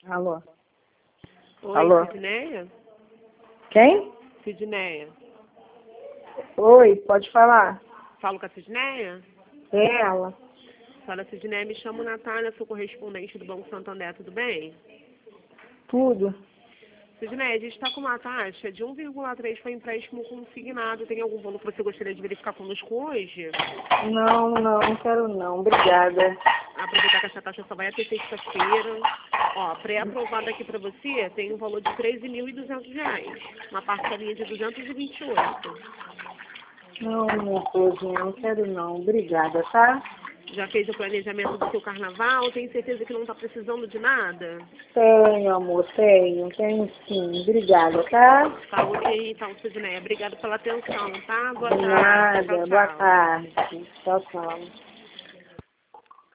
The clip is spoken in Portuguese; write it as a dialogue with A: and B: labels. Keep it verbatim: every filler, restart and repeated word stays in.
A: Alô?
B: Oi,
A: Alô?
B: Sidneia?
A: Quem?
B: Sidneia.
A: Oi, pode falar.
B: Falo com a Sidneia?
A: É ela.
B: Fala, Sidneia, me chamo Natália, sou correspondente do Banco Santander, tudo bem?
A: Tudo.
B: Sidneia, a gente está com uma taxa de um vírgula três para empréstimo consignado. Tem algum valor que você gostaria de verificar conosco hoje?
A: Não, não, não quero não. Obrigada.
B: Aproveitar que essa taxa só vai até sexta-feira. Ó, pré-aprovada aqui para você tem um valor de treze mil e duzentos reais. Uma parcelinha de duzentos e vinte e oito.
A: Não, minha coisinha, não quero não. Obrigada, tá?
B: Já fez o planejamento do seu carnaval? Tem certeza que não está precisando de nada?
A: Tenho, amor, tenho. Tenho sim. Obrigada, tá?
B: Tá ok, então, Sidneia. Obrigada pela atenção, tá? Boa
A: De
B: tarde.
A: nada.
B: Tchau,
A: Boa
B: tchau.
A: tarde. Tchau, tchau.